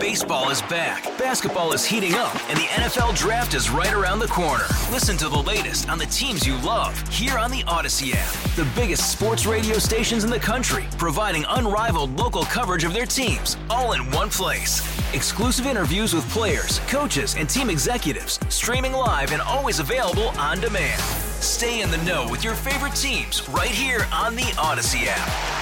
Baseball is back, basketball is heating up, and the NFL Draft is right around the corner. Listen to the latest on the teams you love here on the Odyssey app. The biggest sports radio stations in the country, providing unrivaled local coverage of their teams, all in one place. Exclusive interviews with players, coaches, and team executives, streaming live and always available on demand. Stay in the know with your favorite teams right here on the Odyssey app.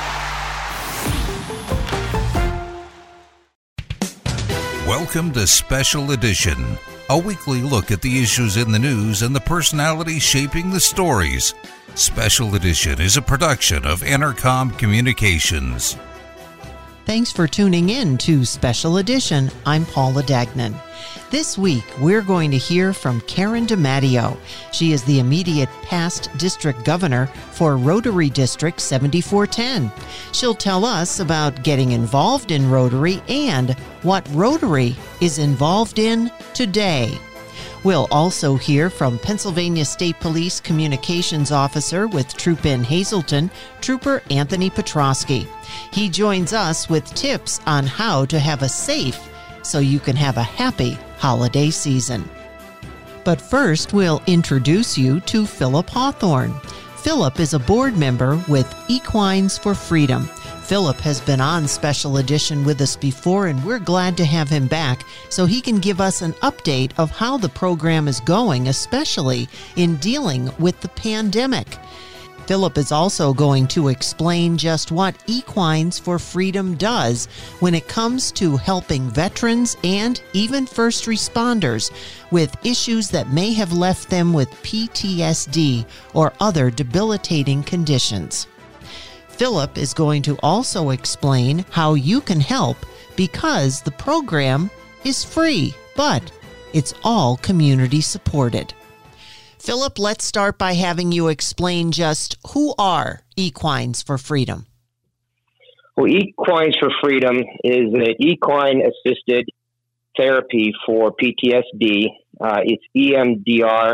Welcome to Special Edition, a weekly look at the issues in the news and the personalities shaping the stories. Special Edition is a production of Entercom Communications. Thanks for tuning in to Special Edition. I'm Paula Dagnan. This week, we're going to hear from Karen DiMatteo. She is the immediate past district governor for Rotary District 7410. She'll tell us about getting involved in Rotary and what Rotary is involved in today. We'll also hear from Pennsylvania State Police Communications Officer with Troop in Hazleton, Trooper Anthony Petrosky. He joins us with tips on how to have a safe so you can have a happy holiday season. But first, we'll introduce you to Philip Hawthorne. Philip is a board member with Equines for Freedom. Philip has been on Special Edition with us before, and we're glad to have him back so he can give us an update of how the program is going, especially in dealing with the pandemic. Philip is also going to explain just what Equines for Freedom does when it comes to helping veterans and even first responders with issues that may have left them with PTSD or other debilitating conditions. Philip is going to also explain how you can help because the program is free, but it's all community supported. Philip, let's start by having you explain just who are Equines for Freedom. Well, Equines for Freedom is an equine-assisted therapy for PTSD. It's EMDR.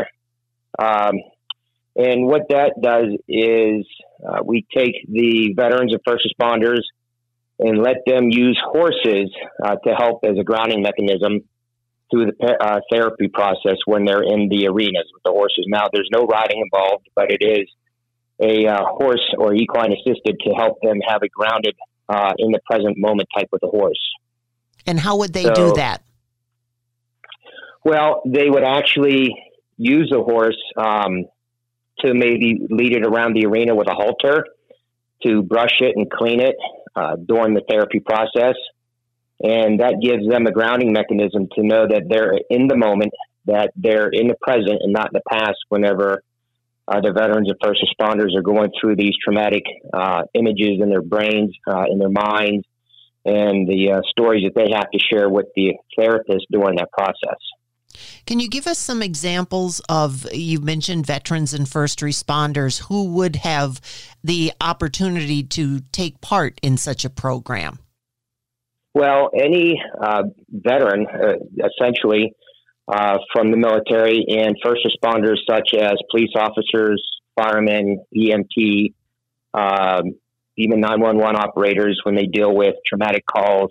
And what that does is we take the veterans and first responders and let them use horses to help as a grounding mechanism through the therapy process when they're in the arenas with the horses. Now, there's no riding involved, but it is a horse or equine assisted to help them have a grounded, in the present moment type with the horse. And how would they do that? Well, they would actually use a horse to maybe lead it around the arena with a halter to brush it and clean it during the therapy process. And that gives them a grounding mechanism to know that they're in the moment, that they're in the present and not in the past whenever the veterans and first responders are going through these traumatic images in their brains, in their minds, and the stories that they have to share with the therapist during that process. Can you give us some examples of, you mentioned veterans and first responders, who would have the opportunity to take part in such a program? Well, any veteran, essentially, from the military and first responders such as police officers, firemen, EMT, even 911 operators when they deal with traumatic calls,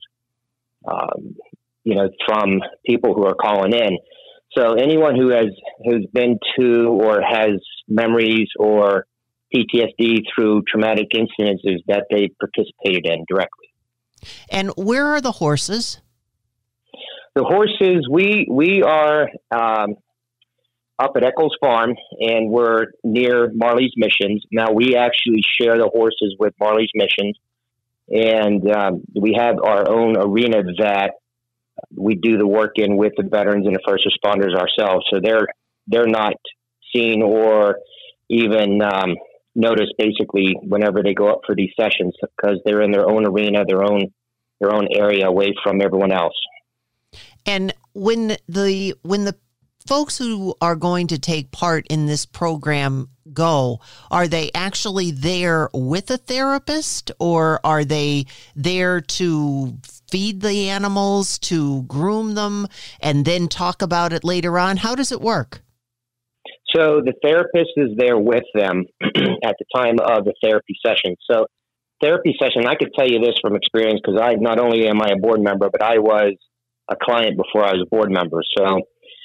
from people who are calling in. So anyone who has been to or has memories or PTSD through traumatic incidences that they participated in directly. And where are the horses? The horses, we are up at Eccles Farm, and we're near Marley's Missions. Now, we actually share the horses with Marley's Missions, and we have our own arena that we do the work in with the veterans and the first responders ourselves. So they're not seen or even noticed basically whenever they go up for these sessions because they're in their own arena, their own area away from everyone else. And when the folks who are going to take part in this program go, are they actually there with a therapist, or are they there to feed the animals, to groom them, and then talk about it later on? How does it work? So the therapist is there with them at the time of the therapy session. So therapy session, I could tell you this from experience because not only am I a board member, but I was a client before I was a board member. So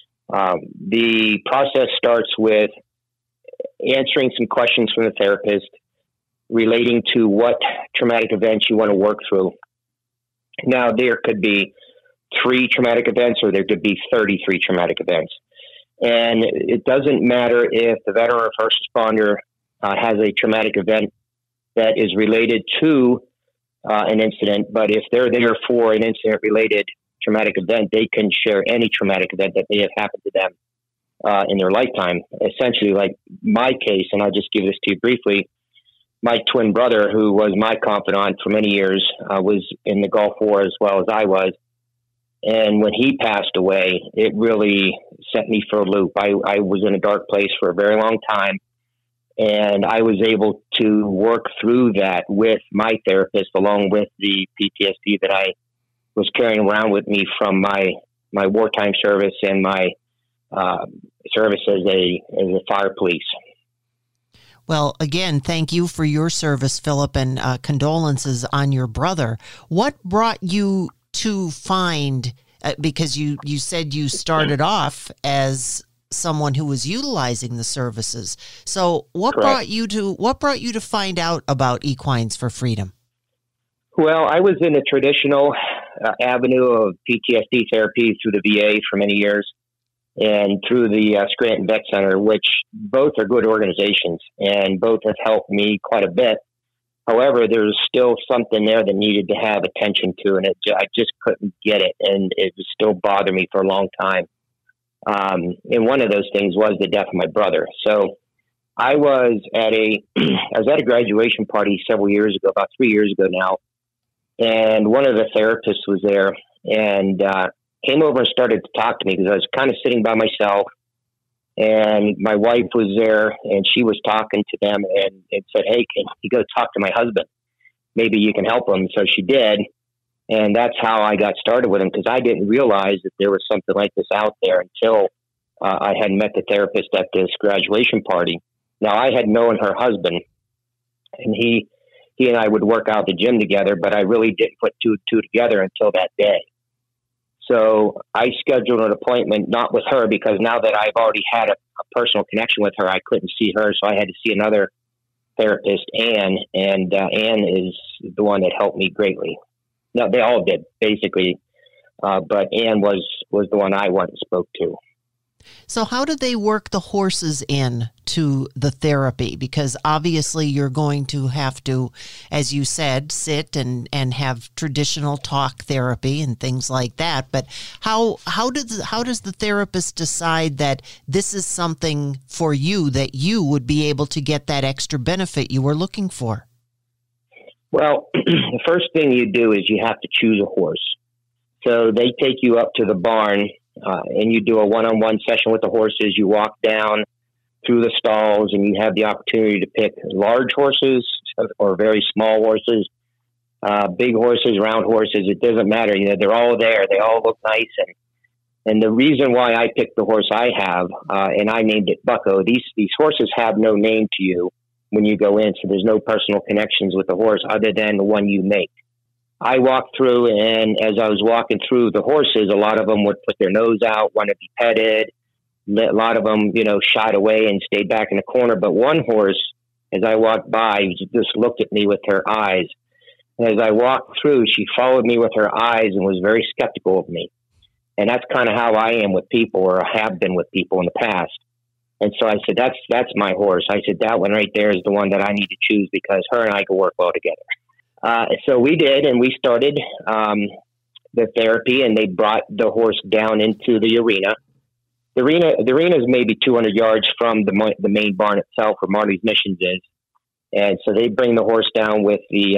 the process starts with answering some questions from the therapist relating to what traumatic events you want to work through. Now, there could be 3 traumatic events or there could be 33 traumatic events. And it doesn't matter if the veteran or first responder has a traumatic event that is related to an incident, but if they're there for an incident-related traumatic event, they can share any traumatic event that may have happened to them in their lifetime. Essentially, like my case, and I'll just give this to you briefly, my twin brother, who was my confidant for many years, was in the Gulf War as well as I was. And when he passed away, it really sent me for a loop. I was in a dark place for a very long time, and I was able to work through that with my therapist, along with the PTSD that I was carrying around with me from my wartime service and my service as a fire police. Well, again, thank you for your service, Philip, and condolences on your brother. What brought you to find, because you said you started off as someone who was utilizing the services. So what Correct. brought you to find out about Equines for Freedom? Well, I was in a traditional avenue of PTSD therapy through the VA for many years, and through the Scranton Vet Center, which both are good organizations and both have helped me quite a bit. However, there's still something there that needed to have attention to, and I just couldn't get it, and it was still bothering me for a long time. And one of those things was the death of my brother. So I was at a graduation party several years ago, about 3 years ago now, and one of the therapists was there and came over and started to talk to me because I was kind of sitting by myself. And my wife was there, and she was talking to them and said, "Hey, can you go talk to my husband? Maybe you can help him." So she did. And that's how I got started with him, because I didn't realize that there was something like this out there until I had met the therapist at this graduation party. Now, I had known her husband, and he and I would work out at the gym together, but I really didn't put two and two together until that day. So I scheduled an appointment, not with her, because now that I've already had a personal connection with her, I couldn't see her. So I had to see another therapist, Ann, and Ann is the one that helped me greatly. No, they all did, basically. But Ann was the one I went and spoke to. So how do they work the horses in to the therapy? Because obviously you're going to have to, as you said, sit and have traditional talk therapy and things like that. But how does the therapist decide that this is something for you, that you would be able to get that extra benefit you were looking for? Well, the first thing you do is you have to choose a horse. So they take you up to the barn, and you do a one-on-one session with the horses. You walk down through the stalls, and you have the opportunity to pick large horses or very small horses, big horses, round horses. It doesn't matter. You know, they're all there. They all look nice. And the reason why I picked the horse I have, and I named it Bucko, these horses have no name to you when you go in, so there's no personal connections with the horse other than the one you make. I walked through, and as I was walking through the horses, a lot of them would put their nose out, want to be petted. A lot of them, shied away and stayed back in the corner. But one horse, as I walked by, just looked at me with her eyes. And as I walked through, she followed me with her eyes and was very skeptical of me. And that's kind of how I am with people, or have been with people in the past. And so I said, that's my horse. I said, that one right there is the one that I need to choose, because her and I can work well together. So we did, and we started the therapy, and they brought the horse down into the arena. The arena is maybe 200 yards from the main barn itself, where Marley's Missions is. And so they bring the horse down with they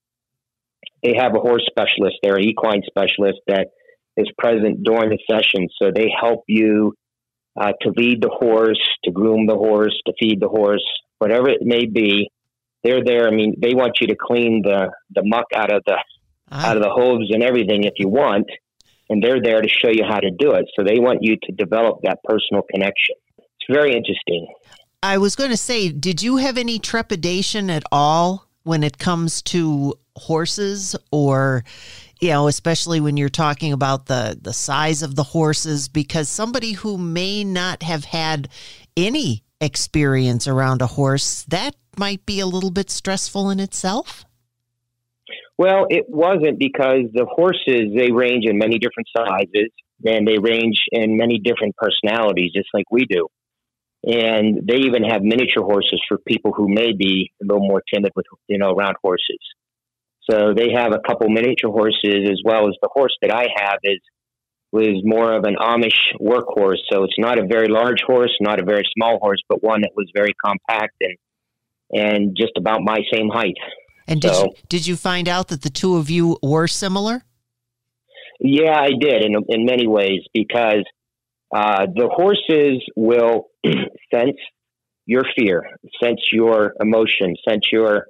have a horse specialist there, an equine specialist that is present during the session. So they help you to lead the horse, to groom the horse, to feed the horse, whatever it may be. They're there. I mean, they want you to clean the muck out of the hooves and everything if you want, and they're there to show you how to do it. So they want you to develop that personal connection. It's very interesting. I was going to say, did you have any trepidation at all when it comes to horses, or especially when you're talking about the size of the horses, because somebody who may not have had any experience around a horse, that might be a little bit stressful in itself. Well, it wasn't, because the horses, they range in many different sizes, and they range in many different personalities, just like we do. And they even have miniature horses for people who may be a little more timid with, around horses. So they have a couple miniature horses, as well as the horse that I have was more of an Amish workhorse. So it's not a very large horse, not a very small horse, but one that was very compact and just about my same height. And did you find out that the two of you were similar? Yeah, I did in many ways, because the horses will sense your fear, sense your emotion, sense your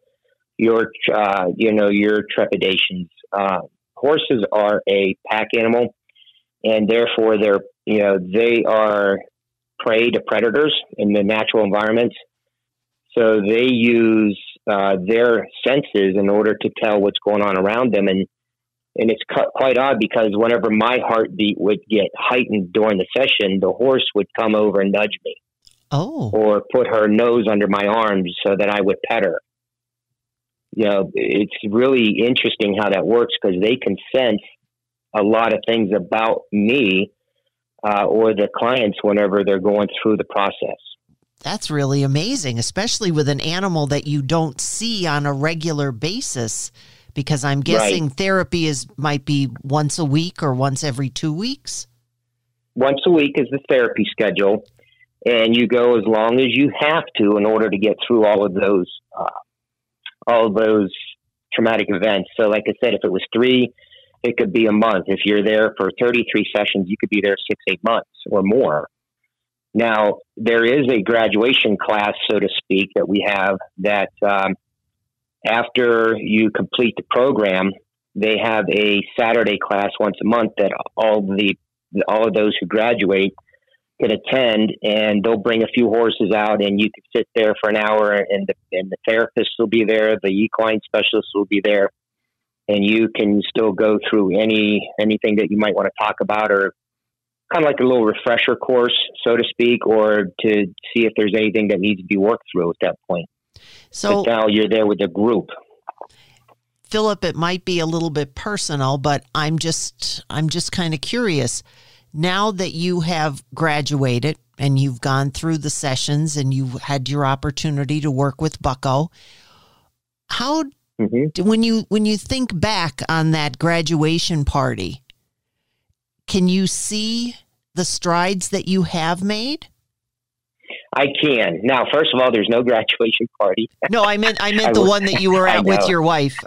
trepidations. Horses are a pack animal, and therefore they are prey to predators in the natural environments. So they use their senses in order to tell what's going on around them. And it's quite odd, because whenever my heartbeat would get heightened during the session, the horse would come over and nudge me. Oh. Or put her nose under my arms so that I would pet her. It's really interesting how that works, because they can sense a lot of things about me or the clients whenever they're going through the process. That's really amazing, especially with an animal that you don't see on a regular basis, because I'm guessing therapy might be once a week or once every 2 weeks. Once a week is the therapy schedule, and you go as long as you have to in order to get through all of those traumatic events. So like I said, if it was 3, it could be a month. If you're there for 33 sessions, you could be there 6-8 months or more. Now, there is a graduation class, so to speak, that we have that after you complete the program, they have a Saturday class once a month that all of those who graduate can attend, and they'll bring a few horses out, and you can sit there for an hour, and the therapist will be there, the equine specialist will be there, and you can still go through anything that you might want to talk about, or kind of like a little refresher course, so to speak, or to see if there's anything that needs to be worked through at that point. So but now you're there with the group. Philip, it might be a little bit personal, but I'm just kind of curious. Now that you have graduated and you've gone through the sessions and you've had your opportunity to work with Bucko, how when you think back on that graduation party, can you see the strides that you have made? I can. Now, first of all, there's no graduation party. No, I meant the one that you were at with your wife.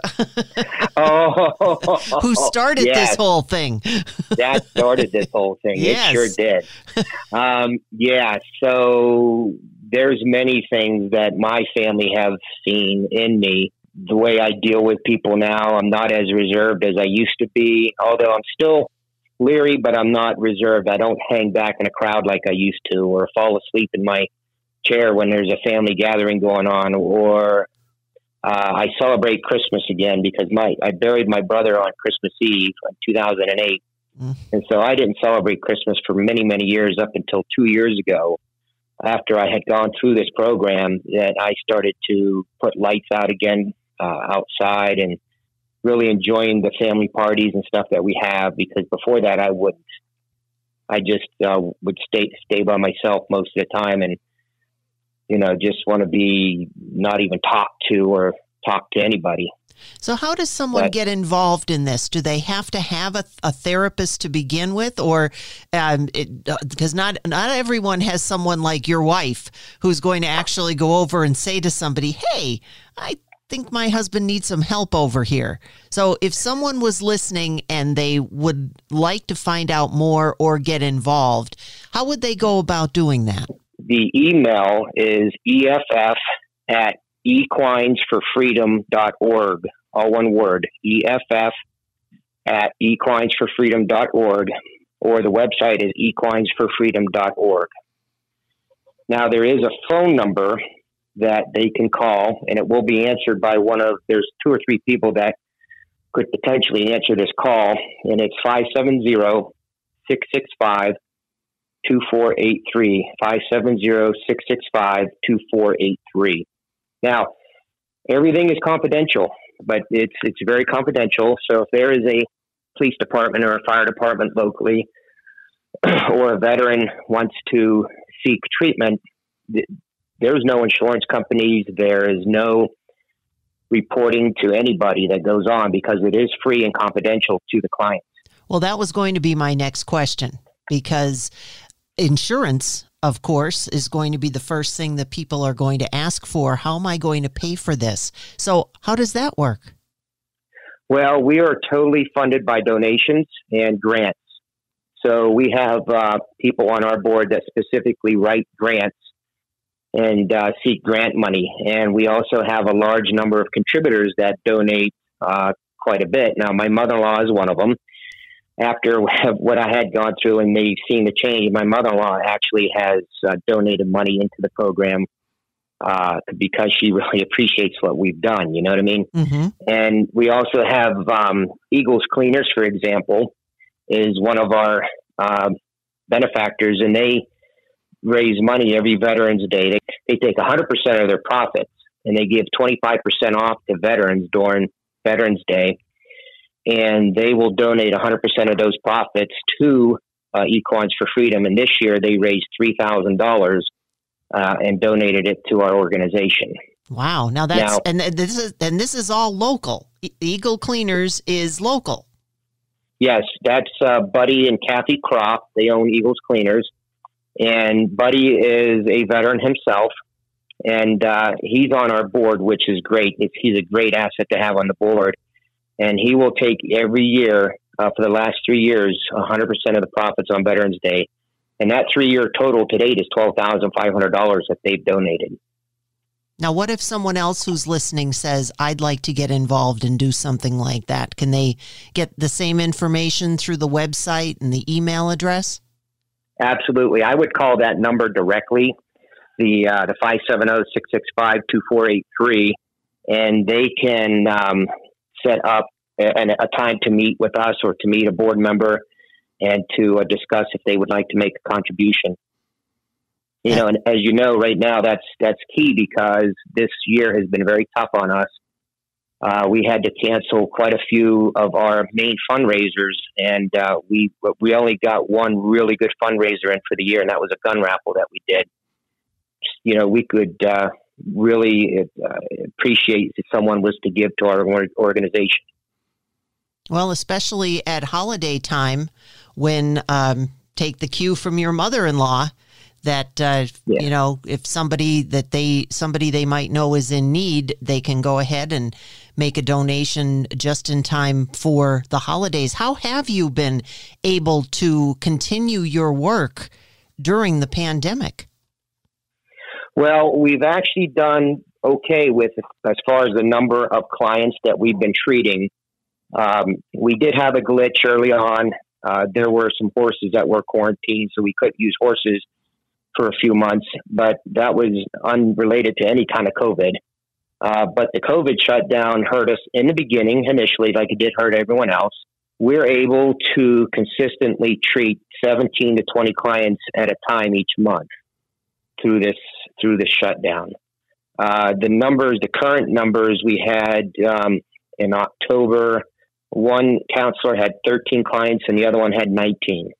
Who started this whole thing. That started this whole thing. Yes. It sure did. So there's many things that my family have seen in me. The way I deal with people now, I'm not as reserved as I used to be, although I'm still leery, but I'm not reserved. I don't hang back in a crowd like I used to, or fall asleep in my chair when there's a family gathering going on, or I celebrate Christmas again, because I buried my brother on Christmas Eve in 2008. And so I didn't celebrate Christmas for many, many years, up until 2 years ago, after I had gone through this program, that I started to put lights out again outside, and really enjoying the family parties and stuff that we have, because before that I wouldn't. I just would stay by myself most of the time, and just want to be not even talk to anybody. So how does someone get involved in this? Do they have to have a therapist to begin with, or because not everyone has someone like your wife who's going to actually go over and say to somebody, "Hey, I think my husband needs some help over here." So if someone was listening and they would like to find out more or get involved, how would they go about doing that? The email is eff@equinesforfreedom.org, all one word, eff@equinesforfreedom.org, or the website is equinesforfreedom.org. Now, there is a phone number that they can call, and it will be answered by there's 2 or 3 people that could potentially answer this call, and it's 570-665-2483, 570-665-2483. Now, everything is confidential, but it's very confidential. So if there is a police department or a fire department locally, or a veteran wants to seek treatment, there's no insurance companies. There is no reporting to anybody that goes on, because it is free and confidential to the client. Well, that was going to be my next question, because insurance, of course, is going to be the first thing that people are going to ask for. How am I going to pay for this? So how does that work? Well, we are totally funded by donations and grants. So we have people on our board that specifically write grants and seek grant money. And we also have a large number of contributors that donate quite a bit. Now, my mother-in-law is one of them. After what I had gone through and they've seen the change, my mother-in-law actually has donated money into the program because she really appreciates what we've done. You know what I mean? Mm-hmm. And we also have Eagles Cleaners, for example, is one of our benefactors, and they raise money every Veterans Day. They take 100% of their profits, and they give 25% off to veterans during Veterans Day. And they will donate 100% of those profits to Equines for Freedom. And this year they raised $3,000 and donated it to our organization. Wow! Now this is all local. Eagle Cleaners is local. Yes, that's Buddy and Kathy Croft. They own Eagles Cleaners, and Buddy is a veteran himself, and he's on our board, which is great. He's a great asset to have on the board. And he will take every year, for the last 3 years, 100% of the profits on Veterans Day. And that 3-year total to date is $12,500 that they've donated. Now, what if someone else who's listening says, I'd like to get involved and do something like that? Can they get the same information through the website and the email address? Absolutely. I would call that number directly, the 570-665-2483, and they can set up a time to meet with us or to meet a board member and to discuss if they would like to make a contribution. You know, and as you know, right now, that's key, because this year has been very tough on us. We had to cancel quite a few of our main fundraisers, and we only got one really good fundraiser in for the year, and that was a gun raffle that we did. You know, we could really appreciate if someone was to give to our organization. Well, especially at holiday time, when take the cue from your mother-in-law, that you know, if somebody they might know is in need, they can go ahead and make a donation just in time for the holidays. How have you been able to continue your work during the pandemic? Well, we've actually done okay with as far as the number of clients that we've been treating. We did have a glitch early on. There were some horses that were quarantined, so we couldn't use horses for a few months, but that was unrelated to any kind of COVID. But the COVID shutdown hurt us in the beginning, initially, like it did hurt everyone else. We're able to consistently treat 17 to 20 clients at a time each month through this shutdown. The current numbers we had in October, one counselor had 13 clients and the other one had 19.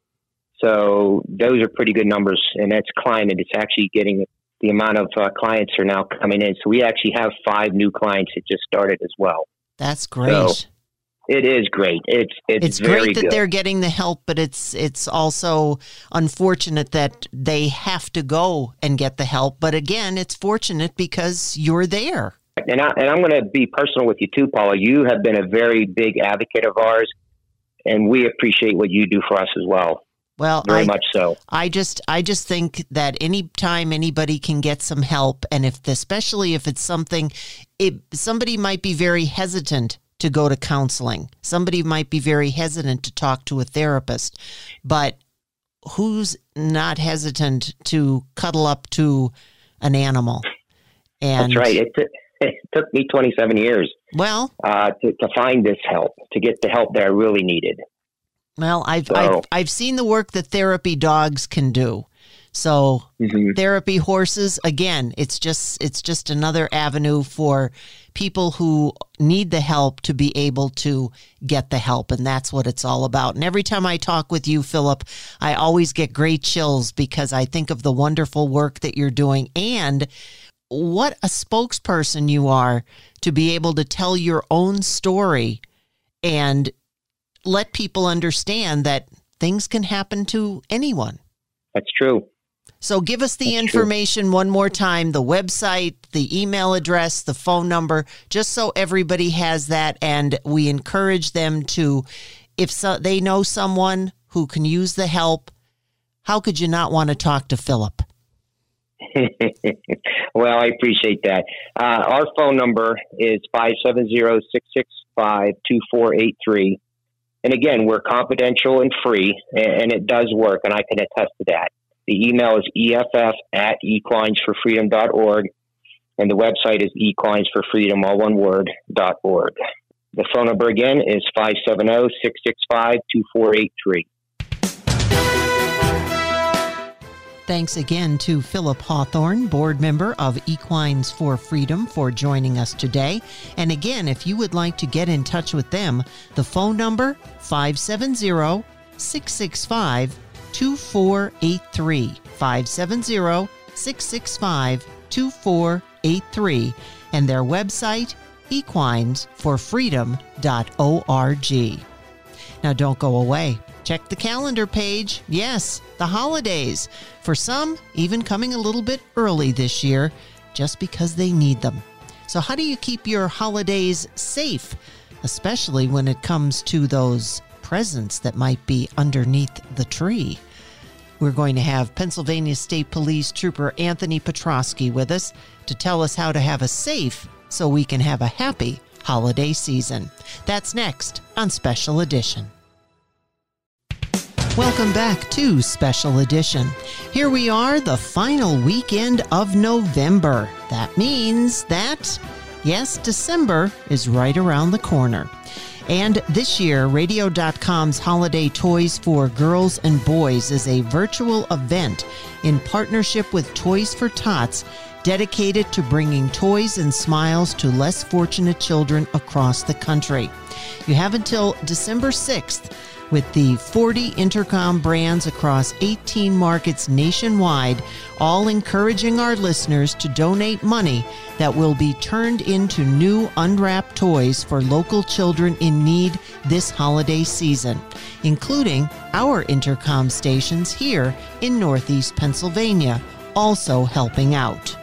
So those are pretty good numbers, and that's climbing. It's actually getting the amount of clients are now coming in. So we actually have 5 new clients that just started as well. That's great. So it is great. It's very great that they're getting the help, but it's also unfortunate that they have to go and get the help. But again, it's fortunate because you're there. And I'm going to be personal with you too, Paula. You have been a very big advocate of ours, and we appreciate what you do for us as well. Well, very much so. I just think that anytime anybody can get some help, and especially if it's somebody might be very hesitant to go to counseling. Somebody might be very hesitant to talk to a therapist, but who's not hesitant to cuddle up to an animal? And that's right. It took me 27 years Well, to find this help, to get the help that I really needed. Well, I've seen the work that therapy dogs can do. So therapy horses, again, it's just another avenue for people who need the help to be able to get the help. And that's what it's all about. And every time I talk with you, Philip, I always get great chills because I think of the wonderful work that you're doing and what a spokesperson you are to be able to tell your own story and let people understand that things can happen to anyone. That's true. So give us the information one more time, the website, the email address, the phone number, just so everybody has that. And we encourage them to, if they know someone who can use the help, how could you not want to talk to Philip? Well, I appreciate that. Our phone number is 570-665-2483. And again, we're confidential and free, and it does work, and I can attest to that. The email is EFF@equinesforfreedom.org, and the website is equinesforfreedom, all one word, .org. The phone number again is 570-665-2483. Thanks again to Philip Hawthorne, board member of Equines for Freedom, for joining us today. And again, if you would like to get in touch with them, the phone number, 570-665-2483, 570-665-2483, and their website, equinesforfreedom.org. Now, don't go away. Check the calendar page. Yes, the holidays. For some, even coming a little bit early this year, just because they need them. So how do you keep your holidays safe, especially when it comes to those presents that might be underneath the tree? We're going to have Pennsylvania State Police Trooper Anthony Petrosky with us to tell us how to have a safe so we can have a happy holiday season. That's next on Special Edition. Welcome back to Special Edition. Here we are, the final weekend of November. That means that, yes, December is right around the corner. And this year, Radio.com's Holiday Toys for Girls and Boys is a virtual event in partnership with Toys for Tots, dedicated to bringing toys and smiles to less fortunate children across the country. You have until December 6th with the 40 Intercom brands across 18 markets nationwide, all encouraging our listeners to donate money that will be turned into new unwrapped toys for local children in need this holiday season, including our Intercom stations here in Northeast Pennsylvania, also helping out.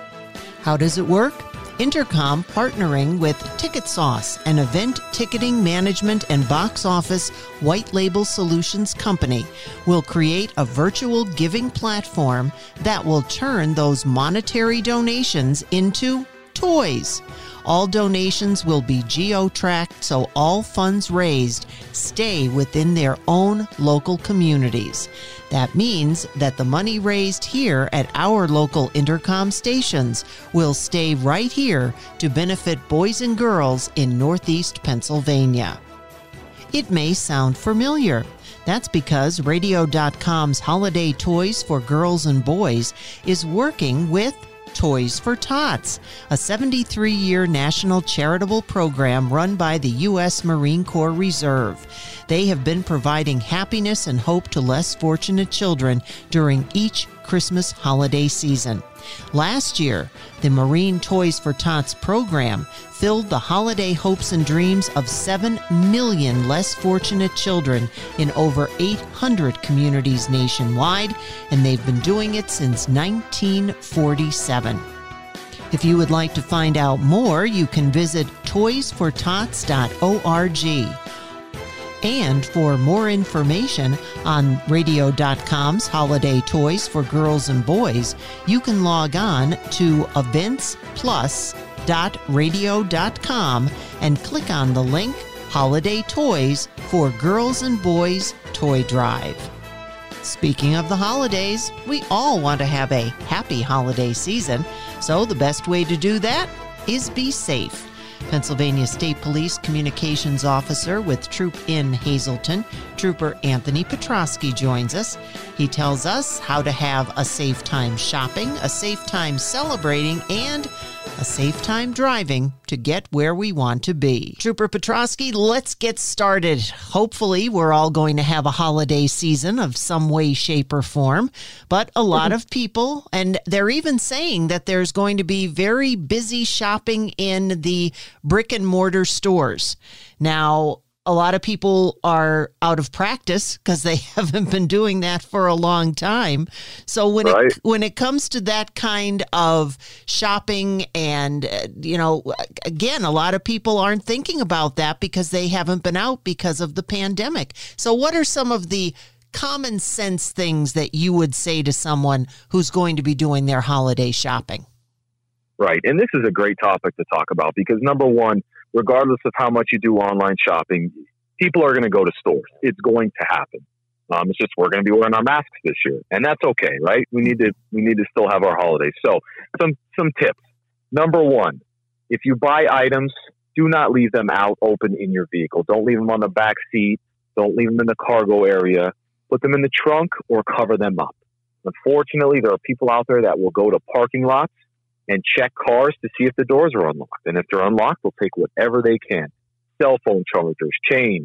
How does it work? Intercom, partnering with Ticket Sauce, an event ticketing management and box office white label solutions company, will create a virtual giving platform that will turn those monetary donations into toys. All donations will be geo-tracked, so all funds raised stay within their own local communities. That means that the money raised here at our local Intercom stations will stay right here to benefit boys and girls in Northeast Pennsylvania. It may sound familiar. That's because Radio.com's Holiday Toys for Girls and Boys is working with Toys for Tots, a 73-year national charitable program run by the U.S. Marine Corps Reserve. They have been providing happiness and hope to less fortunate children during each Christmas holiday season. Last year, the Marine Toys for Tots program filled the holiday hopes and dreams of 7 million less fortunate children in over 800 communities nationwide, and they've been doing it since 1947. If you would like to find out more, you can visit toysfortots.org. And for more information on Radio.com's Holiday Toys for Girls and Boys, you can log on to eventsplus.radio.com and click on the link Holiday Toys for Girls and Boys Toy Drive. Speaking of the holidays, we all want to have a happy holiday season, so the best way to do that is be safe. Pennsylvania State Police Communications Officer with Troop in Hazleton, Trooper Anthony Petrosky joins us. He tells us how to have a safe time shopping, a safe time celebrating, and a safe time driving to get where we want to be. Trooper Petrosky, let's get started. Hopefully, we're all going to have a holiday season of some way, shape, or form. But a lot of people, and they're even saying that there's going to be very busy shopping in the brick and mortar stores. Now, a lot of people are out of practice because they haven't been doing that for a long time. So when it comes to that kind of shopping and, again, a lot of people aren't thinking about that because they haven't been out because of the pandemic. So what are some of the common sense things that you would say to someone who's going to be doing their holiday shopping? Right. And this is a great topic to talk about because, number one, regardless of how much you do online shopping, people are going to go to stores. It's going to happen. It's just we're going to be wearing our masks this year, and that's okay, right? We need to still have our holidays. So some tips. Number one, if you buy items, do not leave them out open in your vehicle. Don't leave them on the back seat. Don't leave them in the cargo area. Put them in the trunk or cover them up. Unfortunately, there are people out there that will go to parking lots and check cars to see if the doors are unlocked. And if they're unlocked, they'll take whatever they can. Cell phone chargers, change,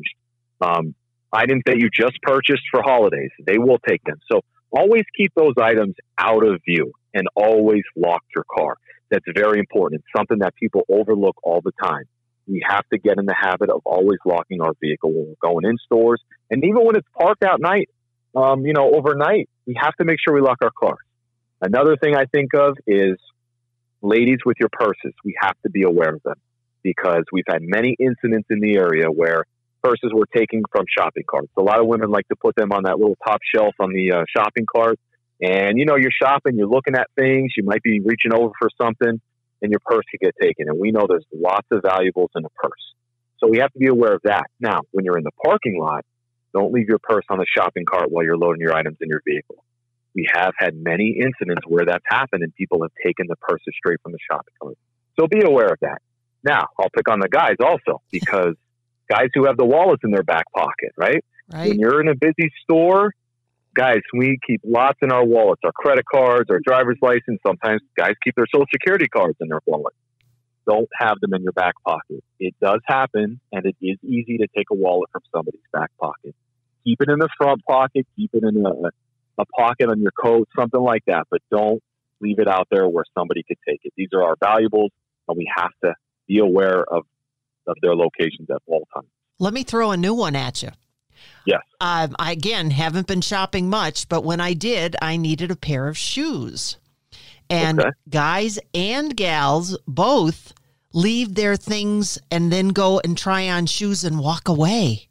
items that you just purchased for holidays, they will take them. So always keep those items out of view and always lock your car. That's very important. It's something that people overlook all the time. We have to get in the habit of always locking our vehicle when we're going in stores. And even when it's parked out night, overnight, we have to make sure we lock our cars. Another thing I think of is ladies with your purses. We have to be aware of them because we've had many incidents in the area where purses were taken from shopping carts. A lot of women like to put them on that little top shelf on the shopping cart. And, you're shopping, you're looking at things, you might be reaching over for something, and your purse could get taken. And we know there's lots of valuables in a purse. So we have to be aware of that. Now, when you're in the parking lot, don't leave your purse on the shopping cart while you're loading your items in your vehicle. We have had many incidents where that's happened and people have taken the purses straight from the shopping cart. So be aware of that. Now, I'll pick on the guys also because guys who have the wallets in their back pocket, right? When you're in a busy store, guys, we keep lots in our wallets, our credit cards, our driver's license. Sometimes guys keep their social security cards in their wallet. Don't have them in your back pocket. It does happen, and it is easy to take a wallet from somebody's back pocket. Keep it in the front pocket. Keep it in a pocket on your coat, something like that. But don't leave it out there where somebody could take it. These are our valuables, and we have to be aware of their locations at all times. Let me throw a new one at you. Yes. I, again, haven't been shopping much, but when I did, I needed a pair of shoes. And guys and gals both leave their things and then go and try on shoes and walk away.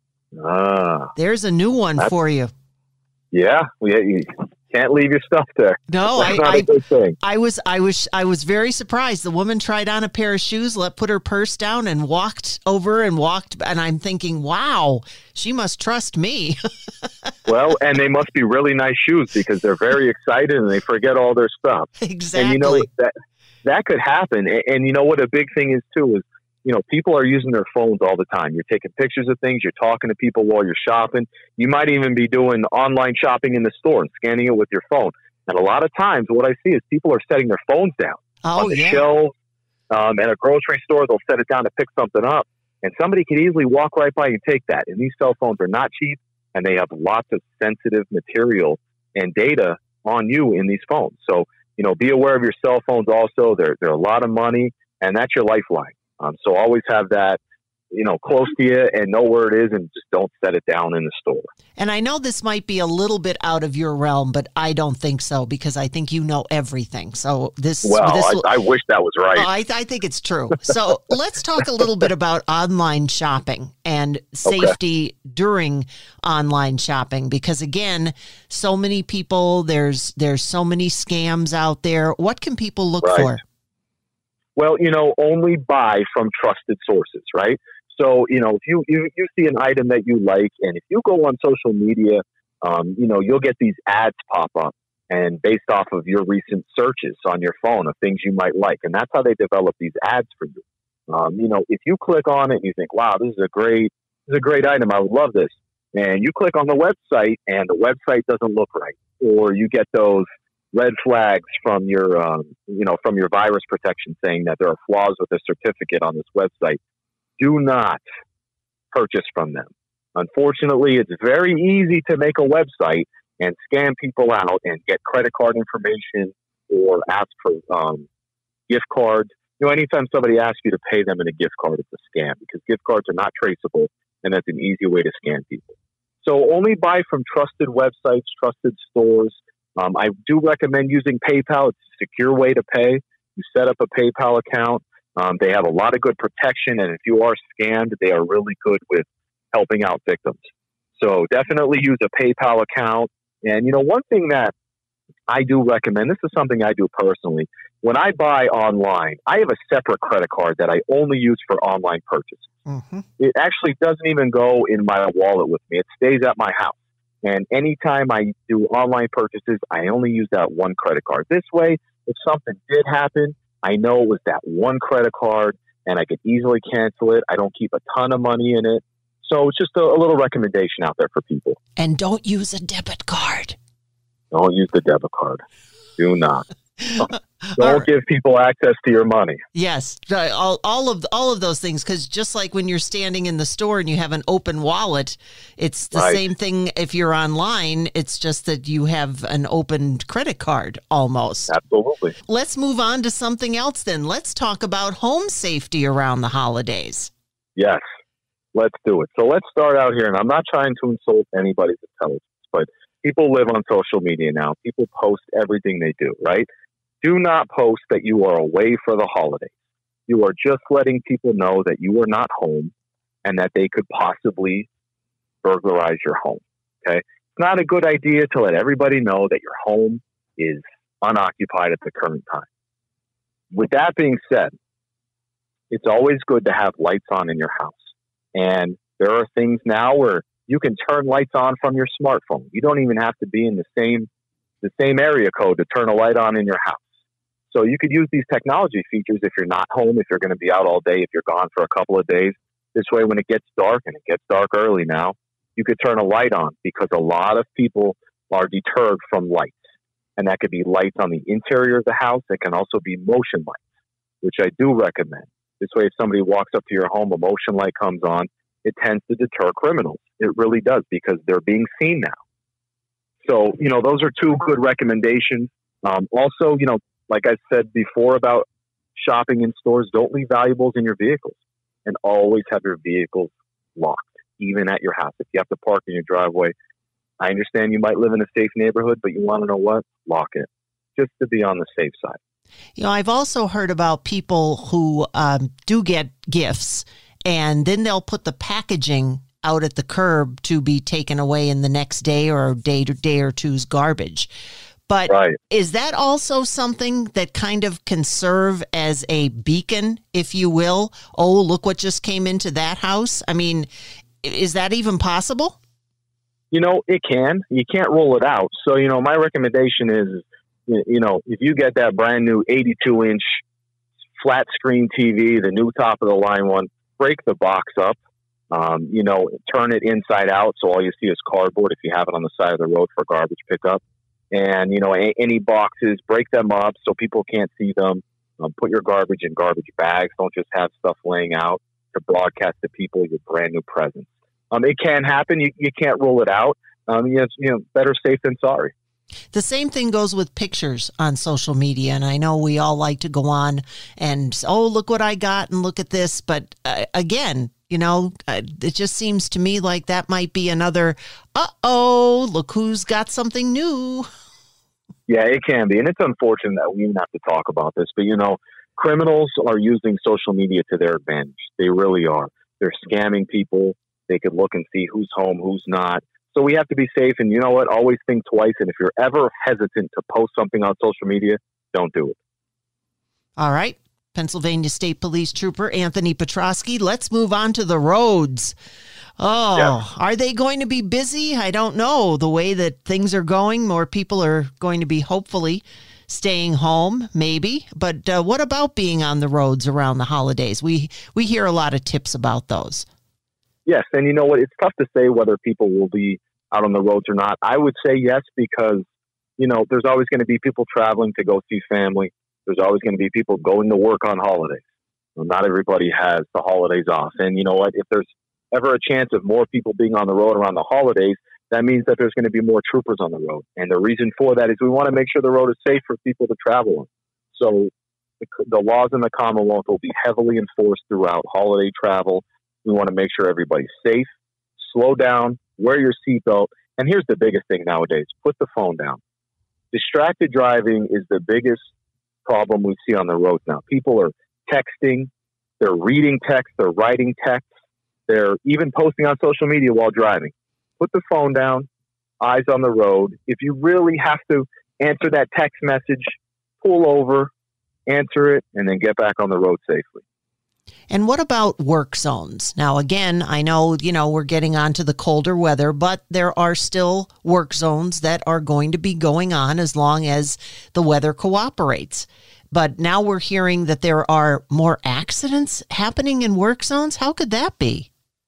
There's a new one for you. Yeah, you can't leave your stuff there. No, that's not a good thing. I was very surprised. The woman tried on a pair of shoes, put her purse down, and walked, and I'm thinking, wow, she must trust me. Well, and they must be really nice shoes because they're very excited and they forget all their stuff. Exactly. And that could happen. And you know what a big thing is too is, people are using their phones all the time. You're taking pictures of things. You're talking to people while you're shopping. You might even be doing online shopping in the store and scanning it with your phone. And a lot of times what I see is people are setting their phones down on the shelves. At a grocery store, they'll set it down to pick something up. And somebody could easily walk right by and take that. And these cell phones are not cheap, and they have lots of sensitive material and data on you in these phones. So, be aware of your cell phones also. They're a lot of money, and that's your lifeline. So always have that, close to you and know where it is and just don't set it down in the store. And I know this might be a little bit out of your realm, but I don't think so because I think you know everything. So I wish that was right. I think it's true. So let's talk a little bit about online shopping and safety during online shopping because, again, so many people, there's so many scams out there. What can people look for? Well, only buy from trusted sources, right? So, if you see an item that you like, and if you go on social media, you'll get these ads pop up. and based off of your recent searches on your phone of things you might like. And that's how they develop these ads for you. If you click on it and you think, wow, this is a great item, I would love this. And you click on the website and the website doesn't look right, or you get those red flags from your virus protection saying that there are flaws with the certificate on this website. Do not purchase from them. Unfortunately, it's very easy to make a website and scam people out and get credit card information or ask for gift cards. Anytime somebody asks you to pay them in a gift card, it's a scam because gift cards are not traceable, and that's an easy way to scam people. So only buy from trusted websites, trusted stores. I do recommend using PayPal. It's a secure way to pay. You set up a PayPal account. They have a lot of good protection, and if you are scammed, they are really good with helping out victims. So definitely use a PayPal account. And, one thing that I do recommend, this is something I do personally. When I buy online, I have a separate credit card that I only use for online purchases. Mm-hmm. It actually doesn't even go in my wallet with me. It stays at my house. And anytime I do online purchases, I only use that one credit card. This way, if something did happen, I know it was that one credit card and I could easily cancel it. I don't keep a ton of money in it. So it's just a little recommendation out there for people. And don't use a debit card. Don't use the debit card. Do not. Don't give people access to your money. Yes, all of those things, because just like when you're standing in the store and you have an open wallet, it's the same thing if you're online. It's just that you have an open credit card almost. Absolutely. Let's move on to something else then. Let's talk about home safety around the holidays. Yes, let's do it. So let's start out here, and I'm not trying to insult anybody's intelligence, but people live on social media now. People post everything they do, right? Do not post that you are away for the holidays. You are just letting people know that you are not home and that they could possibly burglarize your home, okay? It's not a good idea to let everybody know that your home is unoccupied at the current time. With that being said, it's always good to have lights on in your house. And there are things now where you can turn lights on from your smartphone. You don't even have to be in the same area code to turn a light on in your house. So you could use these technology features if you're not home, if you're going to be out all day, if you're gone for a couple of days. This way, when it gets dark, and it gets dark early now, you could turn a light on because a lot of people are deterred from lights. And that could be lights on the interior of the house. It can also be motion lights, which I do recommend. This way, if somebody walks up to your home, a motion light comes on, it tends to deter criminals. It really does because they're being seen now. So, those are two good recommendations. Also, like I said before about shopping in stores, don't leave valuables in your vehicles and always have your vehicles locked, even at your house. If you have to park in your driveway, I understand you might live in a safe neighborhood, but you want to know what? Lock it, just to be on the safe side. I've also heard about people who do get gifts and then they'll put the packaging out at the curb to be taken away in the next day or day or two's garbage. But Is that also something that kind of can serve as a beacon, if you will? Oh, look what just came into that house. I mean, is that even possible? It can. You can't rule it out. So, my recommendation is, if you get that brand new 82-inch flat screen TV, the new top of the line one, break the box up, turn it inside out so all you see is cardboard if you have it on the side of the road for garbage pickup. And, any boxes, break them up so people can't see them. Put your garbage in garbage bags. Don't just have stuff laying out to broadcast to people your brand new presents. It can happen. You can't rule it out. Better safe than sorry. The same thing goes with pictures on social media. And I know we all like to go on and, look what I got and look at this. But again, it just seems to me like that might be another, look who's got something new. Yeah, it can be. And it's unfortunate that we even have to talk about this. But, criminals are using social media to their advantage. They really are. They're scamming people. They could look and see who's home, who's not. So we have to be safe. And you know what? Always think twice. And if you're ever hesitant to post something on social media, don't do it. All right. Pennsylvania State Police Trooper Anthony Petrosky. Let's move on to the roads. Are they going to be busy? I don't know. The way that things are going, more people are going to be hopefully staying home, maybe. But what about being on the roads around the holidays? We hear a lot of tips about those. Yes, and you know what? It's tough to say whether people will be out on the roads or not. I would say yes because, you know, there's always going to be people traveling to go see family. There's always going to be people going to work on holidays. Well, not everybody has the holidays off. And you know what? If there's ever a chance of more people being on the road around the holidays, that means that there's going to be more troopers on the road. And the reason for that is we want to make sure the road is safe for people to travel on. So the laws in the Commonwealth will be heavily enforced throughout holiday travel. We want to make sure everybody's safe, slow down, wear your seatbelt. And here's the biggest thing nowadays, put the phone down. Distracted driving is the biggest problem we see on the roads now. People are texting, they're reading text, they're writing text, they're even posting on social media while driving. Put the phone down, eyes on the road. If you really have to answer that text message, pull over, answer it, and then get back on the road safely. And what about work zones? Now, again, I know, we're getting on to the colder weather, but there are still work zones that are going to be going on as long as the weather cooperates. But now we're hearing that there are more accidents happening in work zones. How could that be?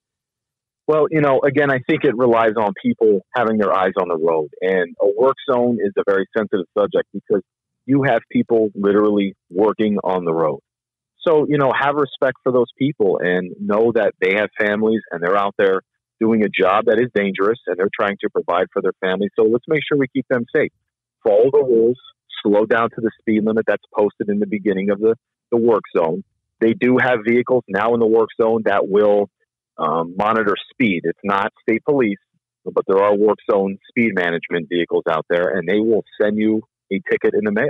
Well, again, I think it relies on people having their eyes on the road. And a work zone is a very sensitive subject because you have people literally working on the road. So, have respect for those people and know that they have families and they're out there doing a job that is dangerous and they're trying to provide for their families. So let's make sure we keep them safe. Follow the rules, slow down to the speed limit that's posted in the beginning of the work zone. They do have vehicles now in the work zone that will monitor speed. It's not state police, but there are work zone speed management vehicles out there and they will send you a ticket in the mail.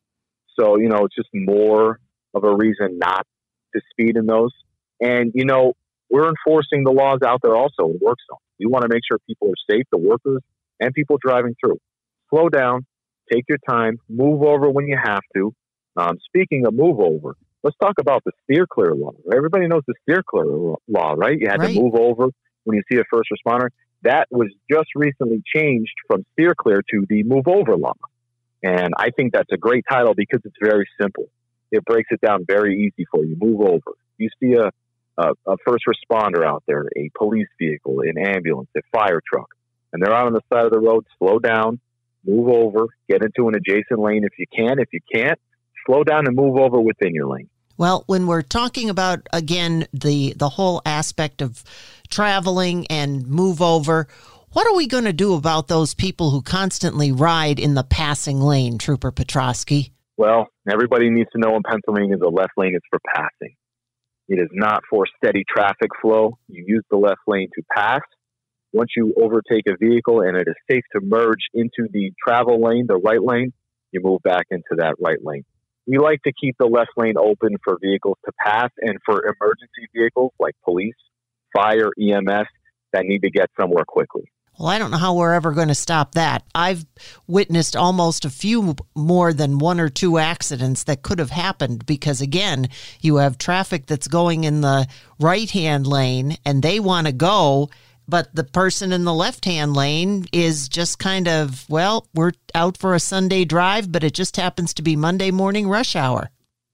So, it's just more of a reason not to speed in those. And, we're enforcing the laws out there also in work zones. We want to make sure people are safe, the workers and people driving through. Slow down, take your time, move over when you have to. Speaking of move over, let's talk about the steer clear law. Everybody knows the steer clear law, right? You had to move over when you see a first responder. That was just recently changed from steer clear to the move over law. And I think that's a great title because it's very simple. It breaks it down very easy for you. Move over. You see a first responder out there, a police vehicle, an ambulance, a fire truck, and they're out on the side of the road. Slow down, move over, get into an adjacent lane if you can. If you can't, slow down and move over within your lane. Well, when we're talking about, again, the whole aspect of traveling and move over, what are we going to do about those people who constantly ride in the passing lane, Trooper Petrosky? Well, everybody needs to know in Pennsylvania the left lane is for passing. It is not for steady traffic flow. You use the left lane to pass. Once you overtake a vehicle and it is safe to merge into the travel lane, the right lane, you move back into that right lane. We like to keep the left lane open for vehicles to pass and for emergency vehicles like police, fire, EMS that need to get somewhere quickly. Well, I don't know how we're ever going to stop that. I've witnessed almost a few more than one or two accidents that could have happened because, again, you have traffic that's going in the right-hand lane and they want to go, but the person in the left-hand lane is just kind of, well, we're out for a Sunday drive, but it just happens to be Monday morning rush hour.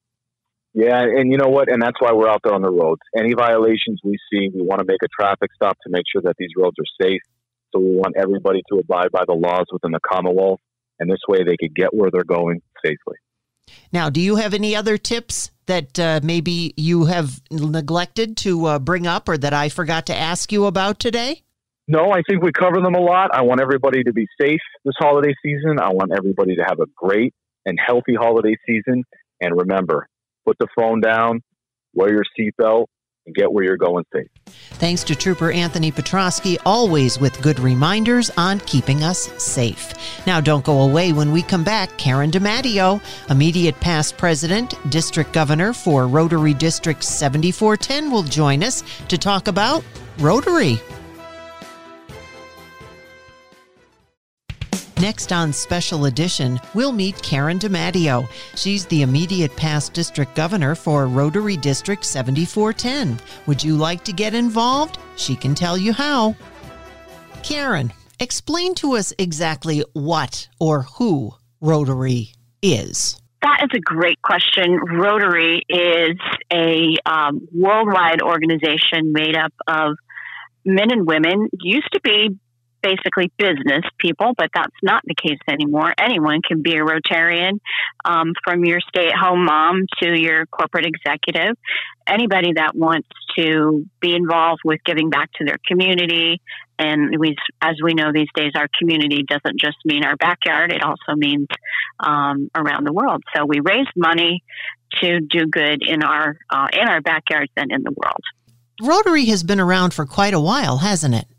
Yeah, and you know what? And that's why we're out there on the roads. Any violations we see, we want to make a traffic stop to make sure that these roads are safe. So we want everybody to abide by the laws within the Commonwealth, and this way they could get where they're going safely. Now, do you have any other tips that maybe you have neglected to bring up or that I forgot to ask you about today? No, I think we cover them a lot. I want everybody to be safe this holiday season. I want everybody to have a great and healthy holiday season. And remember, put the phone down, wear your seatbelt, and get where you're going safe. Thanks to Trooper Anthony Petrosky, always with good reminders on keeping us safe. Now, don't go away. When we come back, Karen DiMatteo, immediate past president, district governor for Rotary District 7410, will join us to talk about Rotary. Next on Special Edition, we'll meet Karen DiMatteo. She's the immediate past district governor for Rotary District 7410. Would you like to get involved? She can tell you how. Karen, explain to us exactly what or who Rotary is. That is a great question. Rotary is a worldwide organization made up of men and women. It used to be basically business people, but that's not the case anymore. Anyone can be a Rotarian, from your stay-at-home mom to your corporate executive. Anybody that wants to be involved with giving back to their community. And as we know these days, our community doesn't just mean our backyard. It also means around the world. So we raise money to do good in our backyards and in the world. Rotary has been around for quite a while, hasn't it?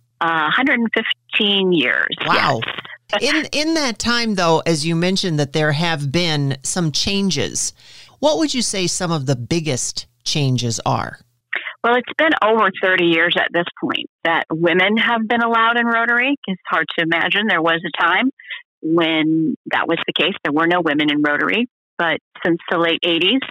115 years. Wow. Yes. In that time, though, as you mentioned that there have been some changes, what would you say some of the biggest changes are? Well, it's been over 30 years at this point that women have been allowed in Rotary. It's hard to imagine. There was a time when that was the case. There were no women in Rotary. But since the late 80s,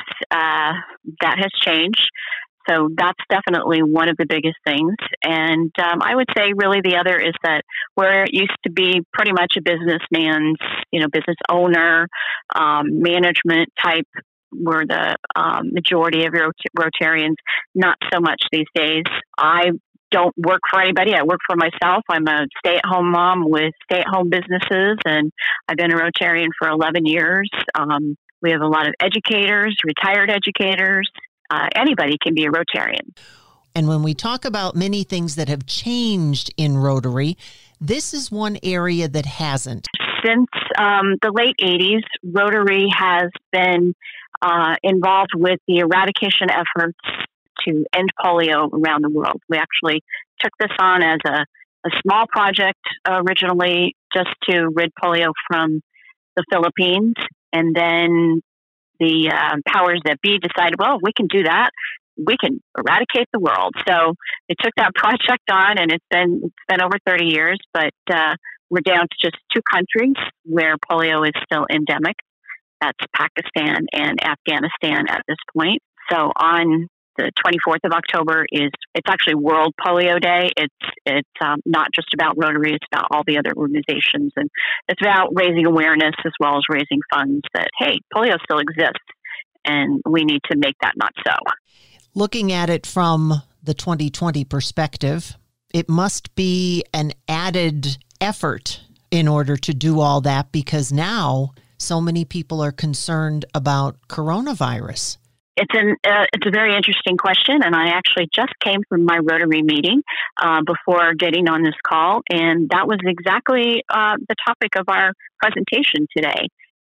that has changed. So that's definitely one of the biggest things. And I would say really the other is that where it used to be pretty much a businessman's, business owner, management type were the majority of Rotarians, not so much these days. I don't work for anybody. I work for myself. I'm a stay-at-home mom with stay-at-home businesses, and I've been a Rotarian for 11 years. We have a lot of educators, retired educators. Anybody can be a Rotarian. And when we talk about many things that have changed in Rotary, this is one area that hasn't. Since the late 80s, Rotary has been involved with the eradication efforts to end polio around the world. We actually took this on as a small project originally just to rid polio from the Philippines. And then the powers that be decided, well, we can do that. We can eradicate the world. So they took that project on, and it's been over 30 years, but we're down to just 2 countries where polio is still endemic. That's Pakistan and Afghanistan at this point. So on the 24th of October it's actually World Polio Day. It's not just about Rotary, it's about all the other organizations, and it's about raising awareness as well as raising funds that, hey, polio still exists and we need to make that not so. Looking at it from the 2020 perspective, it must be an added effort in order to do all that because now so many people are concerned about coronavirus. It's a very interesting question, and I actually just came from my Rotary meeting before getting on this call, and that was exactly the topic of our presentation today,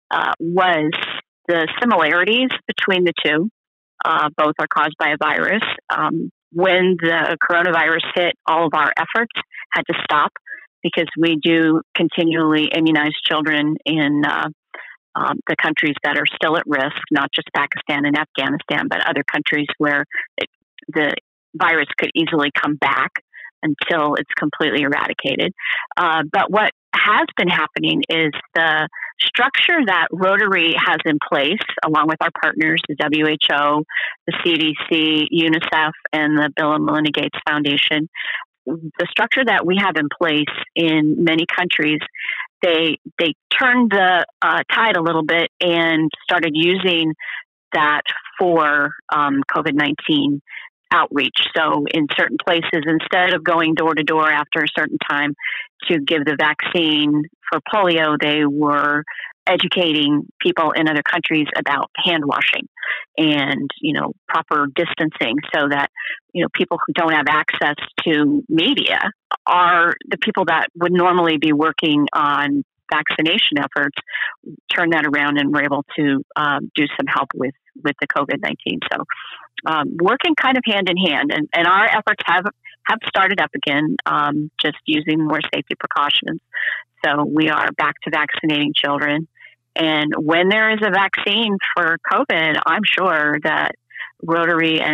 was the similarities between the two. Both are caused by a virus. When the coronavirus hit, all of our efforts had to stop because we do continually immunize children in the countries that are still at risk, not just Pakistan and Afghanistan, but other countries where the virus could easily come back until it's completely eradicated. But what has been happening is the structure that Rotary has in place, along with our partners, the WHO, the CDC, UNICEF, and the Bill and Melinda Gates Foundation, the structure that we have in place in many countries, they turned the tide a little bit and started using that for COVID-19 outreach. So in certain places, instead of going door to door after a certain time to give the vaccine for polio, they were educating people in other countries about hand washing and, proper distancing so that, people who don't have access to media are the people that would normally be working on vaccination efforts, turn that around and were able to do some help with the COVID-19. So working kind of hand in hand, and our efforts have started up again, just using more safety precautions. So we are back to vaccinating children. And when there is a vaccine for COVID, I'm sure that Rotary and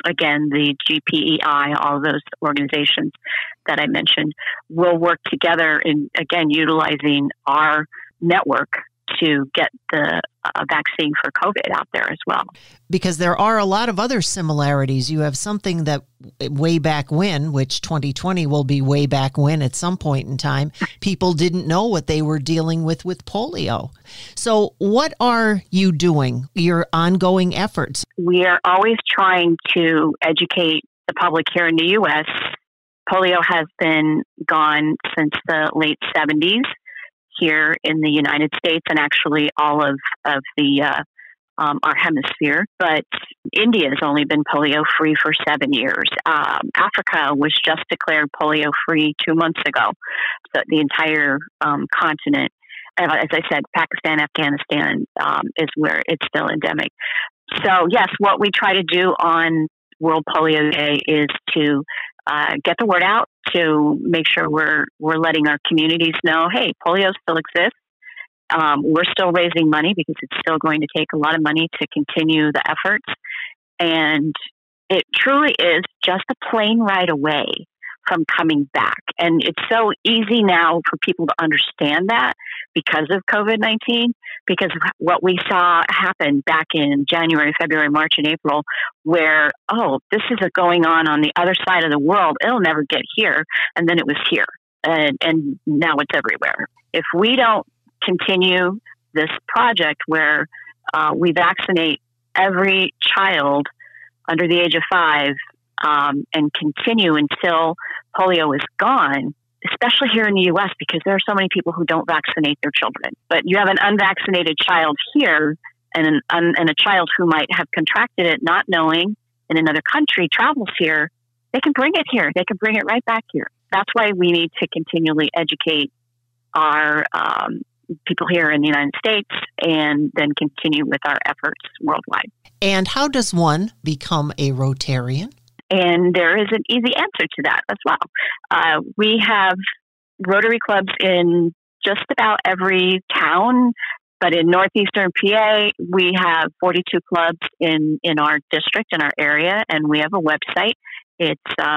again, the GPEI, all those organizations that I mentioned, will work together in, again, utilizing our network to get the vaccine for COVID out there as well. Because there are a lot of other similarities. You have something that way back when, which 2020 will be way back when at some point in time, people didn't know what they were dealing with polio. So what are you doing, your ongoing efforts? We are always trying to educate the public here in the U.S. Polio has been gone since the late 70s. Here in the United States and actually all of the our hemisphere. But India has only been polio-free for 7 years. Africa was just declared polio-free 2 months ago. So the entire continent, as I said, Pakistan, Afghanistan is where it's still endemic. So yes, what we try to do on World Polio Day is to get the word out, to make sure we're letting our communities know, hey, polio still exists. We're still raising money because it's still going to take a lot of money to continue the efforts. And it truly is just a plane ride away from coming back. And it's so easy now for people to understand that because of COVID-19, because what we saw happen back in January, February, March, and April, where, oh, this is going on the other side of the world. It'll never get here. And then it was here. And now it's everywhere. If we don't continue this project where we vaccinate every child under the age of 5 and continue until polio is gone, especially here in the U.S., because there are so many people who don't vaccinate their children. But you have an unvaccinated child here and a child who might have contracted it not knowing in another country travels here, they can bring it here. They can bring it right back here. That's why we need to continually educate our people here in the United States and then continue with our efforts worldwide. And how does one become a Rotarian? And there is an easy answer to that as well. We have Rotary clubs in just about every town, but in northeastern PA, we have 42 clubs in our district, in our area, and we have a website. It's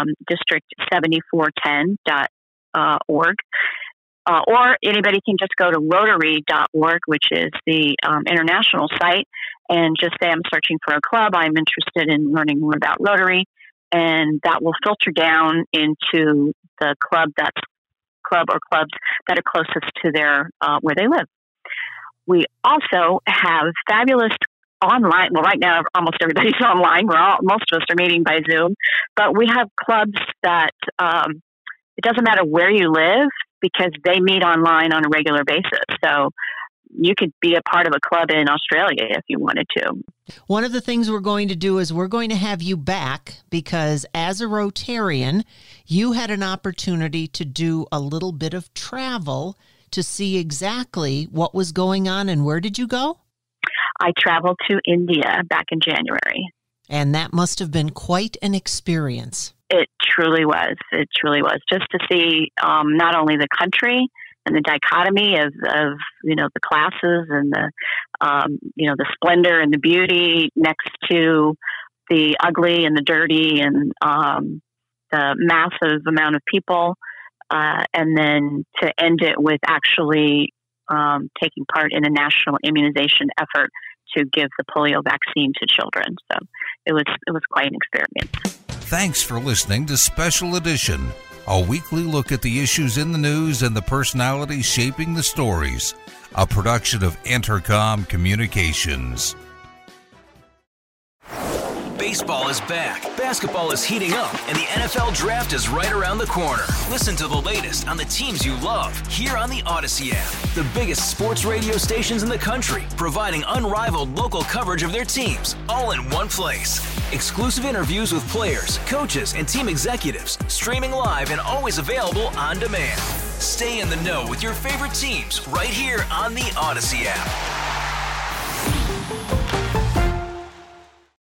district7410.org. Or anybody can just go to Rotary.org, which is the international site, and just say, I'm searching for a club. I'm interested in learning more about Rotary. And that will filter down into the club or clubs that are closest to their where they live. We also have fabulous online. Well, right now almost everybody's online. Most of us are meeting by Zoom, but we have clubs that it doesn't matter where you live because they meet online on a regular basis. So you could be a part of a club in Australia if you wanted to. One of the things we're going to do is we're going to have you back because as a Rotarian, you had an opportunity to do a little bit of travel to see exactly what was going on. And where did you go? I traveled to India back in January. And that must have been quite an experience. It truly was. It truly was. Just to see not only the country and the dichotomy of the classes and the the splendor and the beauty next to the ugly and the dirty and the massive amount of people, and then to end it with actually taking part in a national immunization effort to give the polio vaccine to children. So it was quite an experience. Thanks for listening to Special Edition, a weekly look at the issues in the news and the personalities shaping the stories, a production of Entercom Communications. Baseball is back, basketball is heating up, and the NFL Draft is right around the corner. Listen to the latest on the teams you love here on the Odyssey app. The biggest sports radio stations in the country, providing unrivaled local coverage of their teams, all in one place. Exclusive interviews with players, coaches, and team executives, streaming live and always available on demand. Stay in the know with your favorite teams right here on the Odyssey app.